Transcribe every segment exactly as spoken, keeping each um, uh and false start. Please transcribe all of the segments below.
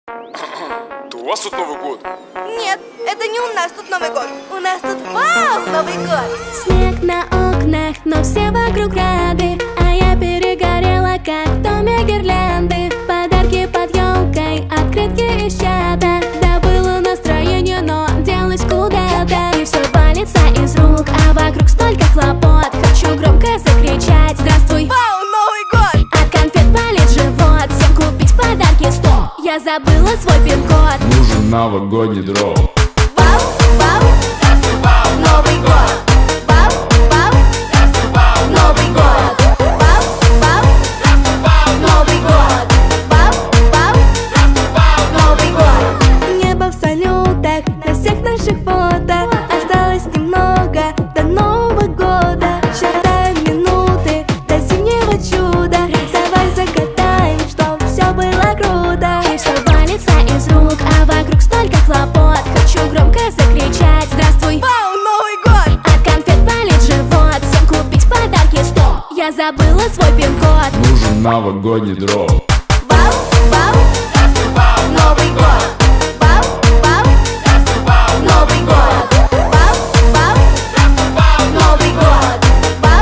То у вас тут Новый год? Нет, это не у нас тут Новый год. У нас тут вау, Новый год. Снег на окнах, но все вокруг рады, а я перегорела, как в доме гирлянды. Подарки под елкой, открытки из чата. Да было настроение, но делось куда-то. И все валится из рук, а вокруг столько хлопот. Хочу громко закричать: здравствуй, вау, Новый год. От конфет болит живот, всем купить подарки сто. Я забыла свой пин-код. Нужен новогодний дров. Вау, вау, Новый год. Вау, вау, Новый год. Вау, вау, Новый год. Вау, вау, Новый год. Небо в салютах на всех наших фото. Осталось немного до Нового года. Считаем минуты до зимнего чуда. Давай закатаем, чтоб все было круто. И все валится из рук, а вокруг столько хлопот. Хочу громко закричать: здравствуй, вау, Новый год. От конфет болит живот, всем купить подарки сто. Я забыла свой пин-код. Нужен новогодний дров. Вау, вау, Новый год. Вау, вау, Новый год. Вау, вау, Новый год. Вау,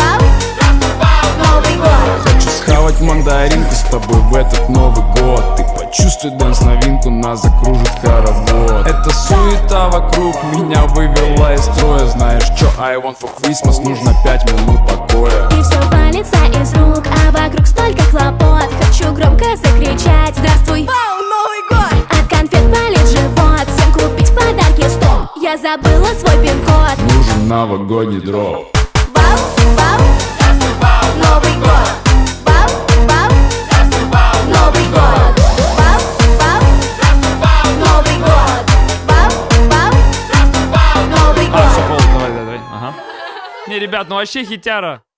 вау, Новый год. Хочу схавать мандаринку с тобой в этот Новый год. Ты почувствуй дэнс новинку, нас закружит хоровод. Это суета вокруг меня вывела из строя. Знаешь чё, I want for Christmas, нужно пять минут покоя. И все валится из рук, а вокруг столько хлопот. Хочу громко закричать: здравствуй, вау, Новый год. От конфет болит живот, всем купить подарки сто. Я забыла свой пин-код. Нужен новогодний дров. Вау, вау, Новый год. Вау, вау, Новый год. Вау, вау, Новый год. Вау, вау, Новый А, все, год. Пол, давай, давай, давай. Ага. Не, ребят, ну вообще хитяра.